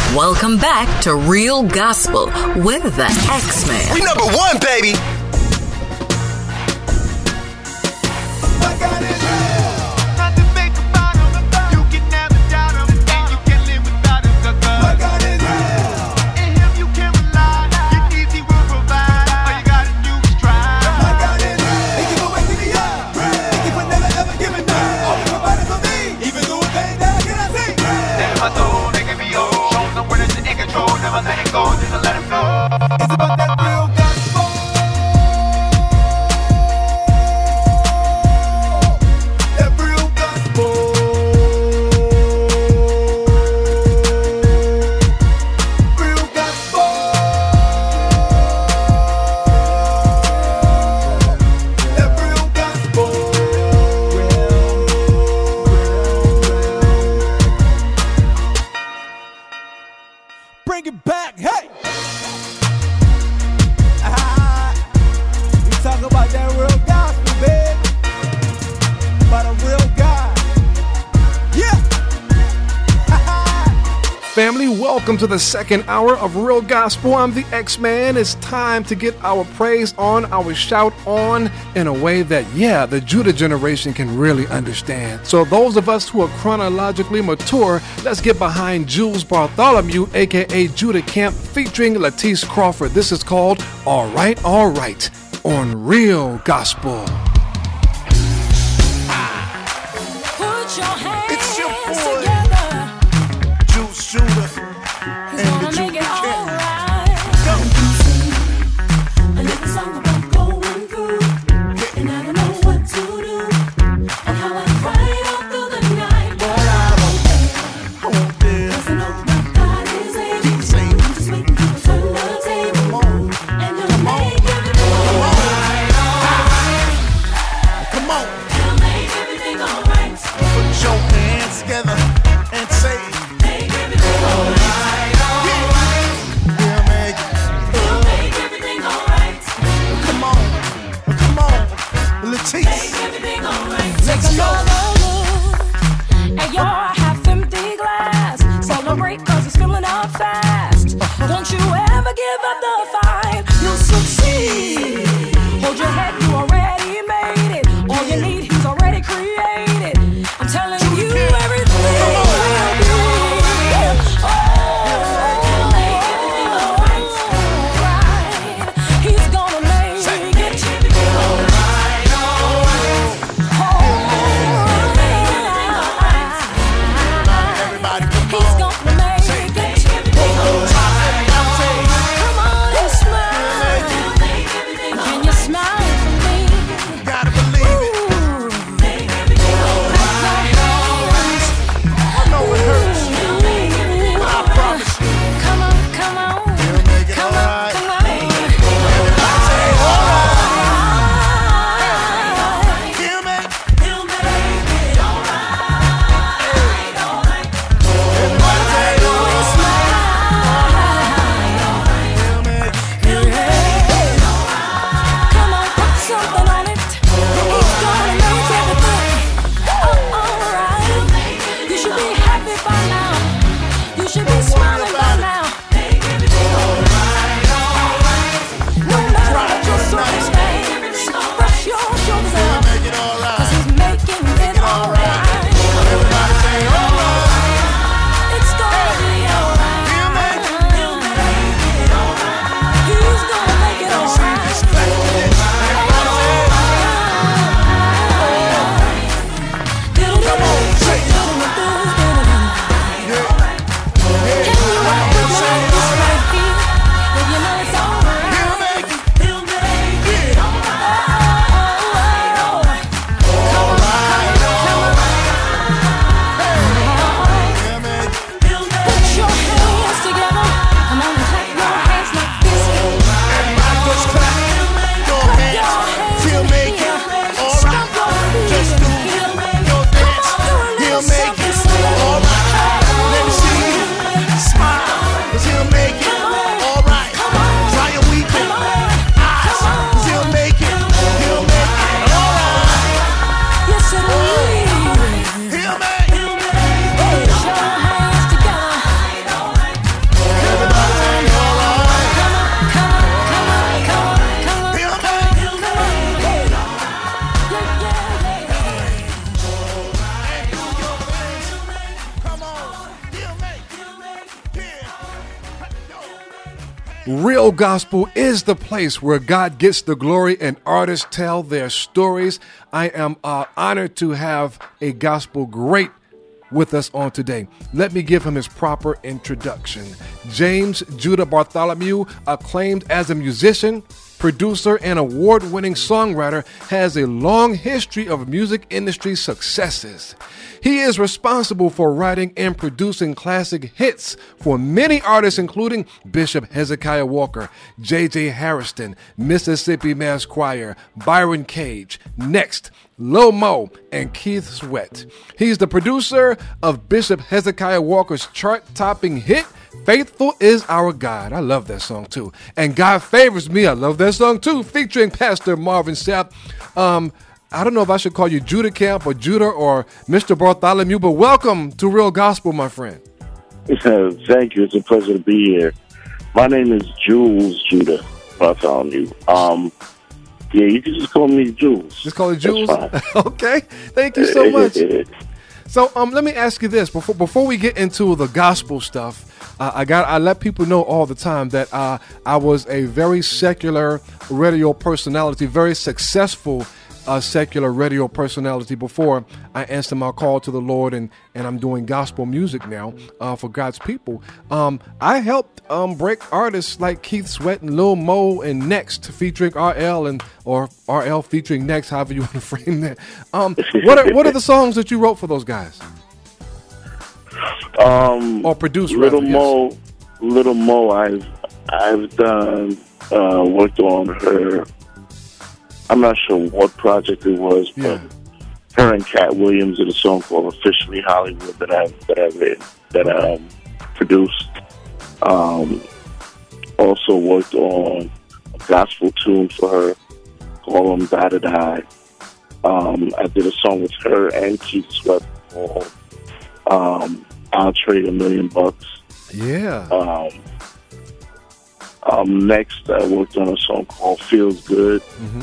Welcome back to Real Gospel with the X-Man. We number one, baby. Never let it go, just let it go. It's about that real gospel. That real gospel. Real gospel. That real gospel. Bring it back, hey! We talk about that real gospel, baby. About a real God. Yeah! Family, welcome to the second hour of Real Gospel. I'm the X-Man. It's time to get our praise on, our shout on in a way that, the Judah generation can really understand. So those of us who are chronologically mature, let's get behind Jules Bartholomew, aka Judah Camp, featuring Lattice Crawford. This is called All Right, on Real Gospel. Put your hands It's your boy, together. Juice Judah. He's gonna make it all right. Go! A little song about going through, and I don't know what to do, and how I cried all through the night. But I won't dare. 'Cause I know my God is able. I'm just waiting for turn the table, and he'll make everything all right. Come on, He'll make everything all right. put your hands together and say, Make everything all right. we'll make it. He'll make everything all right. Come on, Lattice. Make everything all right. Let's Take go. another look at your half-empty glass. Celebrate 'cause it's filling up fast. Don't you ever give up the fight. You'll succeed. Hold your head, you already made it. All you need, he's already created. I'm telling you, everything will be. Oh, he'll make everything all right. He's gonna make it. All right, all right. Everybody, come He's on. gonna make it. Come on and smile. Can you smile for me? Gotta believe it. Ooh. Clap your hands. I know it hurts, but I promise you, Come on, come on. we'll make it Come all on, right. come on. Everybody say, all right. Alright. He'll make it. He'll make it alright, alright. Everybody say, all We right. smile. He'll make it. He'll make it alright. Come on, put something on it. He's gonna make everything alright. You should be happy by now. You should be smiling by now. No matter what your circumstance, brush your shoulders out. Make it all 'Cause right. he's making it alright. Everybody say, all right. It's gonna be alright. He'll make it. He's gonna make it alright. Just clap for this. Everybody say, Come on, say it. Can Real Gospel is the place where God gets the glory and artists tell their stories. I am honored to have a gospel great with us on today. Let me give him his proper introduction. James Judah Bartholomew, acclaimed as a musician, producer, and award-winning songwriter, has a long history of music industry successes. He is responsible for writing and producing classic hits for many artists, including Bishop Hezekiah Walker, J.J. Harrison, Mississippi Mass Choir, Byron Cage, Next, Lil Mo, and Keith Sweat. He's the producer of Bishop Hezekiah Walker's chart-topping hit, Faithful is Our God. I love that song too. And God Favors Me. I love that song too, featuring Pastor Marvin Sapp. I don't know if I should call you Judah Camp or Judah or Mr. Bartholomew, but welcome to Real Gospel, my friend. Thank you. It's a pleasure to be here. My name is Jules Judah Bartholomew. Yeah, you can just call me Jules. Just call it Jules? Okay. Thank you so much. So let me ask you this. Before we get into the gospel stuff, I let people know all the time that I was a very secular radio personality, very successful secular radio personality before I answered my call to the Lord, and I'm doing gospel music now for God's people. I helped break artists like Keith Sweat and Lil Mo and Next featuring RL or RL featuring Next, however you want to frame that. What are the songs that you wrote for those guys? Or produced? Little Mo. I've done worked on her. I'm not sure what project it was, but her and Cat Williams did a song called "Officially Hollywood" that I produced. Also worked on a gospel tune for her called "Die to Die." I did a song with her and Keith Sweat called "I'll Trade $1 Million." Yeah. Next, I worked on a song called "Feels Good." Mm-hmm.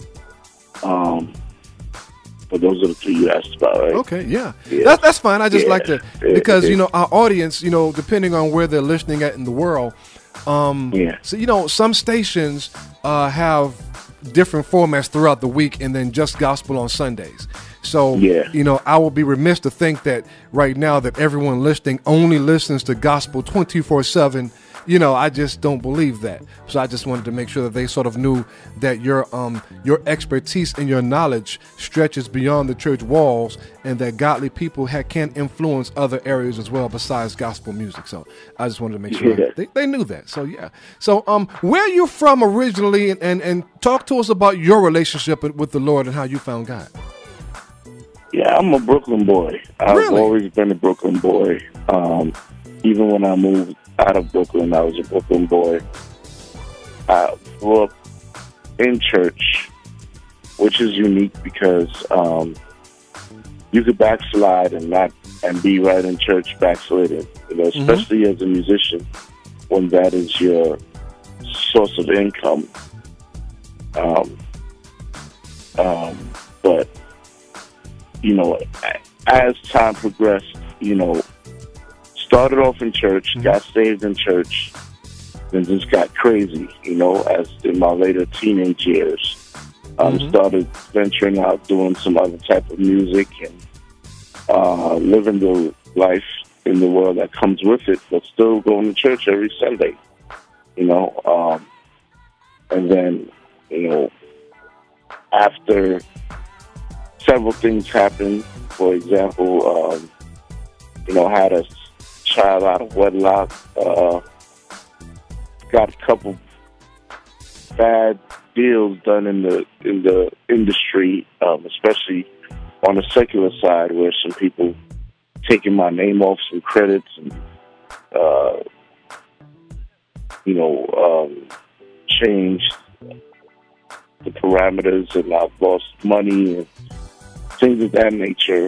But those are the two you asked about, right? Okay, yeah. That's fine. I just like to, because, our audience, depending on where they're listening at in the world, so, some stations have different formats throughout the week and then just gospel on Sundays. So, I will be remiss to think that right now that everyone listening only listens to gospel 24/7. I just don't believe that. So I just wanted to make sure that they sort of knew that your expertise and your knowledge stretches beyond the church walls, and that godly people can influence other areas as well besides gospel music. So I just wanted to make sure they knew that. So yeah. So where are you from originally, and talk to us about your relationship with the Lord and how you found God. Yeah, I'm a Brooklyn boy. I've always been a Brooklyn boy. Even when I moved out of Brooklyn, I was a Brooklyn boy. I grew up in church, which is unique because you could backslide and be right in church backsliding, especially as a musician when that is your source of income. But as time progressed, started off in church, got saved in church, then just got crazy, as in my later teenage years. Started venturing out, doing some other type of music and living the life in the world that comes with it, but still going to church every Sunday, and then, after several things happened, for example, had a child out of wedlock, got a couple bad deals done in the industry, especially on the secular side, where some people taking my name off some credits and changed the parameters, and I've lost money and things of that nature.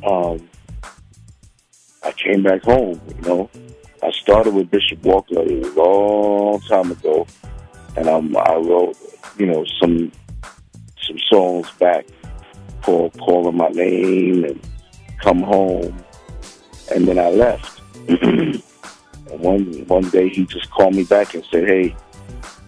I came back home, I started with Bishop Walker a long time ago, and I wrote, some songs back called "Calling My Name" and "Come Home," and then I left. And one day he just called me back and said, "Hey,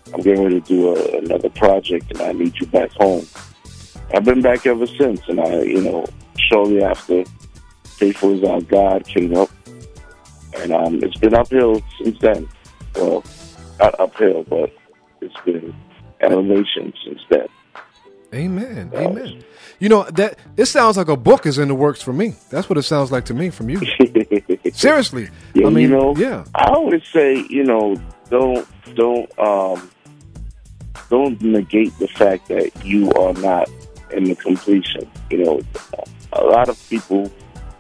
I'm getting ready to do another project, and I need you back home. I've been back ever since, and shortly after, Faithful Is Our God came up, and it's been uphill since then. Well, not uphill, but it's been elevation since then. Amen. Amen. That it sounds like a book is in the works for me. That's what it sounds like to me from you. Seriously. Yeah, I mean, I always say, don't negate the fact that you are not in the completion. A lot of people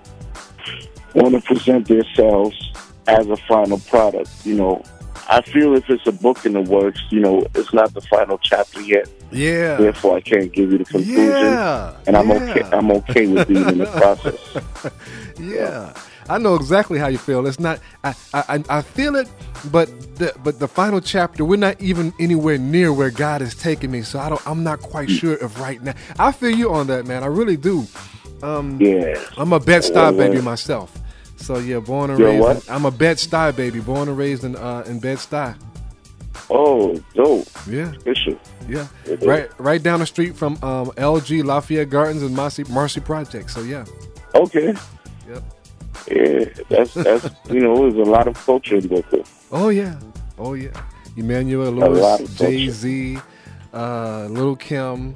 want to present themselves as a final product. I feel if it's a book in the works, it's not the final chapter yet. Yeah. Therefore, I can't give you the conclusion. Yeah. And I'm okay. I'm okay with being in the process. Yeah. I know exactly how you feel. It's not. I feel it, but the final chapter, we're not even anywhere near where God is taking me. So I'm not quite sure if right now. I feel you on that, man. I really do. Yeah. I'm a Bed-Stuy baby myself. So yeah, born and raised. What? I'm a Bed-Stuy baby, born and raised in Bed-Stuy. Oh, dope. Yeah. Official. Yeah. Right down the street from LG Lafayette Gardens and Marcy Project. So yeah. Okay. Yep. Yeah, that's there's a lot of culture in Brooklyn. Oh yeah. Emmanuel Lewis, Jay-Z, Lil' Kim,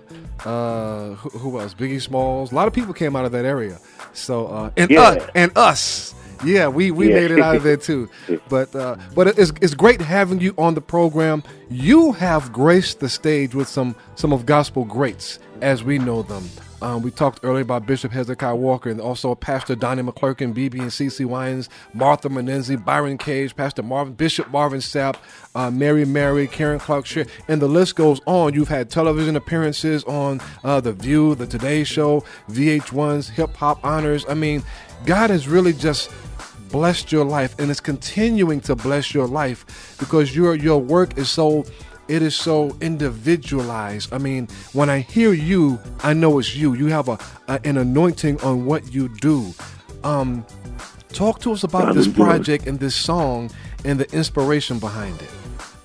who else? Biggie Smalls. A lot of people came out of that area. So and us. Yeah, we made it out of there too. But it's great having you on the program. You have graced the stage with some of gospel greats as we know them. We talked earlier about Bishop Hezekiah Walker and also Pastor Donnie McClurkin, BB and CeCe Winans, Martha Menenzi, Byron Cage, Pastor Bishop Marvin Sapp, Mary, Karen Clark, and the list goes on. You've had television appearances on The View, The Today Show, VH1's Hip Hop Honors. I mean, God has really just blessed your life, and it's continuing to bless your life because your work is so individualized. I mean, when I hear you, I know it's you. You have an anointing on what you do. Talk to us about this project and this song and the inspiration behind it.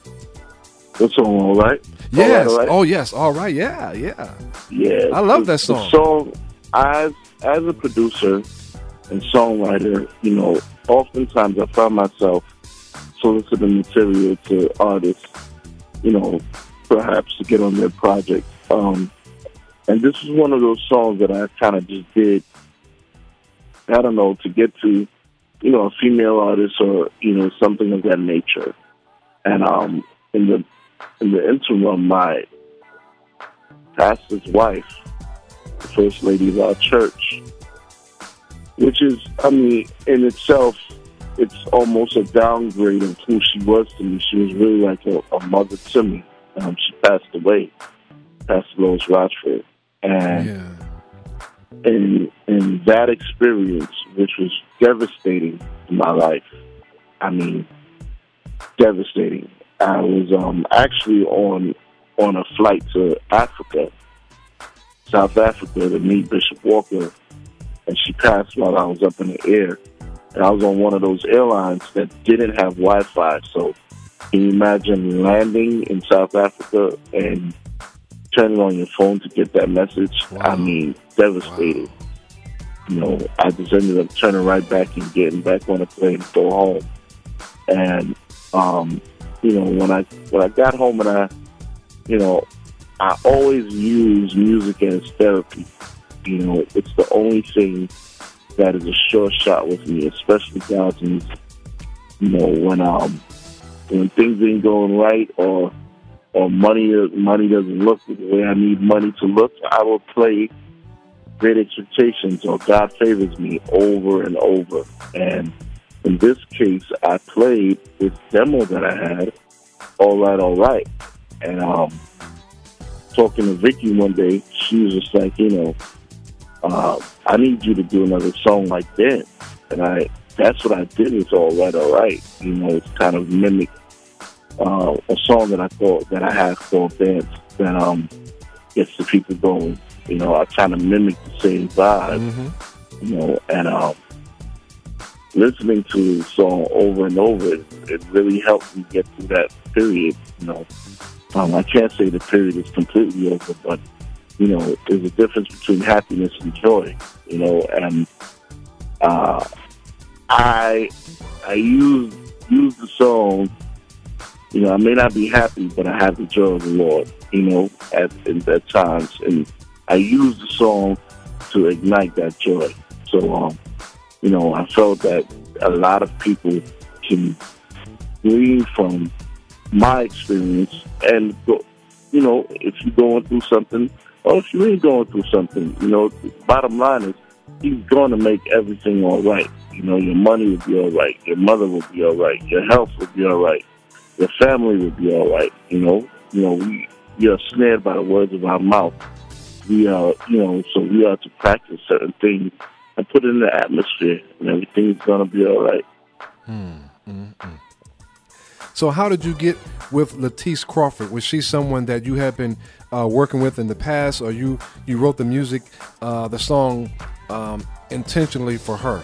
The song, All Right? Yes. All Right. Oh, yes. All Right. Yeah. Yeah. I love that song. The song, as a producer and songwriter, oftentimes I find myself soliciting material to artists, perhaps to get on their project. And this is one of those songs that I kind of just did, I don't know, to get to, a female artist or, something of that nature. And in the interim, my pastor's wife, the first lady of our church, which is, in itself, it's almost a downgrade of who she was to me. She was really like a mother to me. She passed away, Pastor Lois Rochford. And in that experience, which was devastating in my life, devastating. I was actually on a flight to Africa, South Africa, to meet Bishop Walker, and she passed while I was up in the air. And I was on one of those airlines that didn't have Wi-Fi. So can you imagine landing in South Africa and turning on your phone to get that message? Wow. Devastating. Wow. I just ended up turning right back and getting back on a plane to go home. And, when I got home and I always use music as therapy. It's the only thing that is a sure shot with me, especially God's music. When things ain't going right or money doesn't look the way I need money to look, I will play Great Expectations or God Favors Me over and over. And in this case, I played this demo that I had, All Right. And talking to Vicky one day, she was just like, I need you to do another song like that. And that's what I did with All Right. It's kind of mimic a song that I have called Dance that gets the people going. I kind of mimic the same vibe, and listening to the song over and over, it really helped me get through that period, I can't say the period is completely over, but, you know, there's a difference between happiness and joy, you know, and I use the song, you know, I may not be happy, but I have the joy of the Lord, you know, at times, and I use the song to ignite that joy. So, you know, I felt that a lot of people can glean from my experience and go, you know, if you're going through something or if you ain't going through something, you know, the bottom line is he's going to make everything all right. You know, your money will be all right. Your mother will be all right. Your health will be all right. Your family will be all right. You know, we are snared by the words of our mouth. We are, you know, so we are to practice certain things and put it in the atmosphere, and everything's going to be all right. So how did you get with Latisse Crawford? Was she someone that you had been working with in the past, or you wrote the music, the song intentionally for her?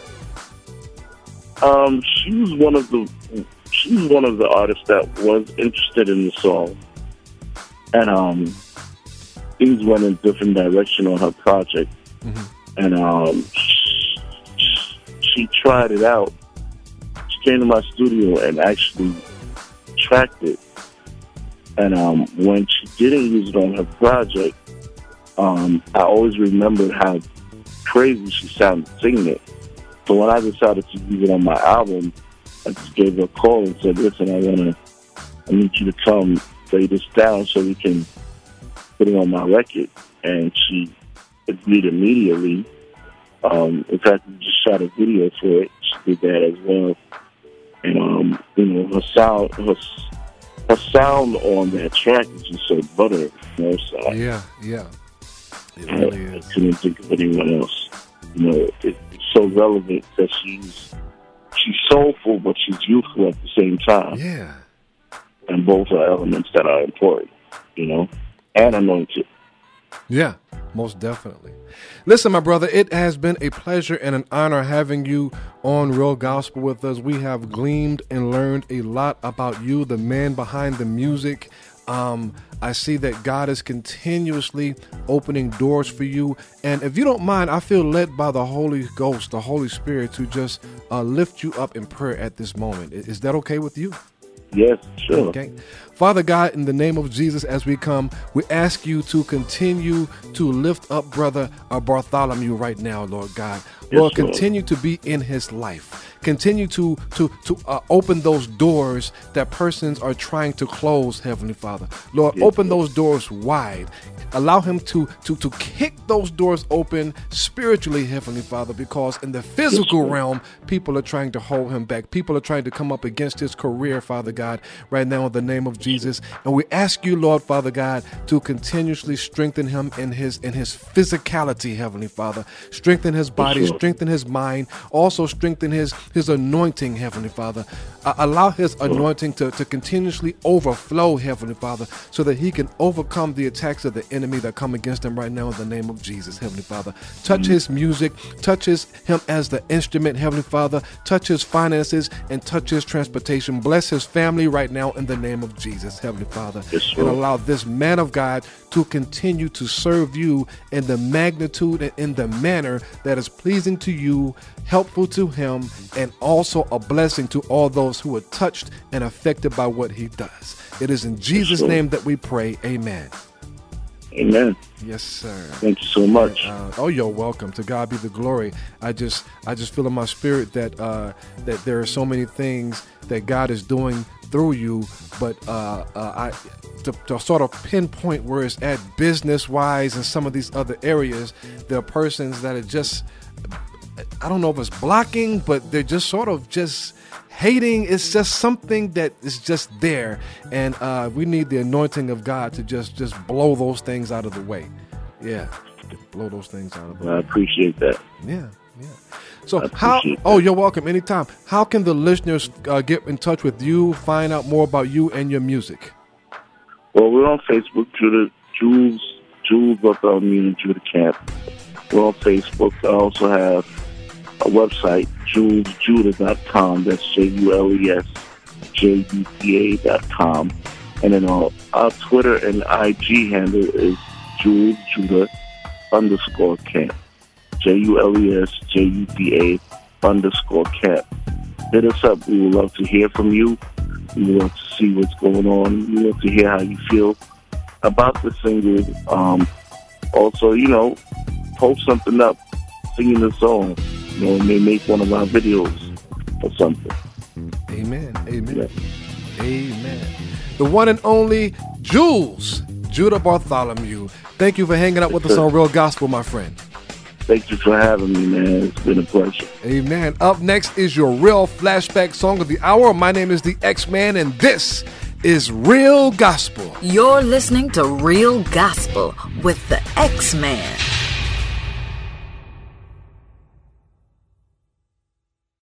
She was one of the artists that was interested in the song, and things went in a different direction on her project, and she tried it out. She came to my studio and actually tracked it, and when she didn't use it on her project, I always remembered how crazy she sounded singing it. So when I decided to use it on my album, I just gave her a call and said, "Listen, I need you to come lay this down so we can put it on my record." And she agreed immediately. In fact, we just shot a video for it. She did that as well. And you know, her sound on that track is just so butter. You know, so yeah, it really is. I couldn't think of anyone else. You know, it's so relevant that she's soulful, but she's youthful at the same time. Yeah, and both are elements that are important. You know, and anointed. Yeah, most definitely. Listen, my brother, it has been a pleasure and an honor having you on Real Gospel with us. We have gleaned and learned a lot about you, the man behind the music. I see that God is continuously opening doors for you. And if you don't mind, I feel led by the Holy Ghost, the Holy Spirit, to just lift you up in prayer at this moment. Is that okay with you? Yes, sure. Okay. Father God, in the name of Jesus, as we come, we ask you to continue to lift up brother Bartholomew right now, Lord God. Lord, continue to be in his life. Continue to open those doors that persons are trying to close, Heavenly Father. Lord, open those doors wide. Allow him to kick those doors open spiritually, Heavenly Father, because in the physical realm, people are trying to hold him back. People are trying to come up against his career, Father God, right now in the name of Jesus. And we ask you, Lord, Father God, to continuously strengthen him in his physicality, Heavenly Father. Strengthen his body, strengthen his mind, also strengthen his anointing, Heavenly Father. Allow his anointing to continuously overflow, Heavenly Father, so that he can overcome the attacks of the enemy that come against him right now in the name of Jesus, Heavenly Father. Touch his music, touch him as the instrument, Heavenly Father. Touch his finances and touch his transportation. Bless his family right now in the name of Jesus, Heavenly Father. And allow this man of God to continue to serve you in the magnitude and in the manner that is pleasing to you, helpful to him, and also a blessing to all those who are touched and affected by what he does. It is in Jesus' name that we pray. Amen. Amen. Yes, sir. Thank you so much. You're welcome. To God be the glory. I just feel in my spirit that that there are so many things that God is doing through you, but to sort of pinpoint where it's at business-wise and some of these other areas, there are persons that are just, I don't know if it's blocking, but they're just sort of just hating. It's just something that is just there, and we need the anointing of God to just blow those things out of the way. Yeah, blow those things out of the way. I appreciate that. Yeah. So how? Oh, you're welcome. Anytime. How can the listeners get in touch with you, find out more about you and your music? Well, we're on Facebook, Jules Bartholomew and Judah Camp. We're on Facebook. I also have a website, JulesJudah.com. That's JulesJuda.com. And then our Twitter and IG handle is Jules Judah _camp. JULESJUDA _camp. Hit us up. We would love to hear from you. We would love to see what's going on. We would love to hear how you feel about the single. Also, post something up, singing the song. May make one of our videos or something. Amen. Yeah. Amen. The one and only Jules Judah Bartholomew. Thank you for hanging out with us on Real Gospel, my friend. Thank you for having me, man. It's been a pleasure. Amen. Up next is your Real Flashback Song of the Hour. My name is the X-Man, and this is Real Gospel. You're listening to Real Gospel with the X-Man.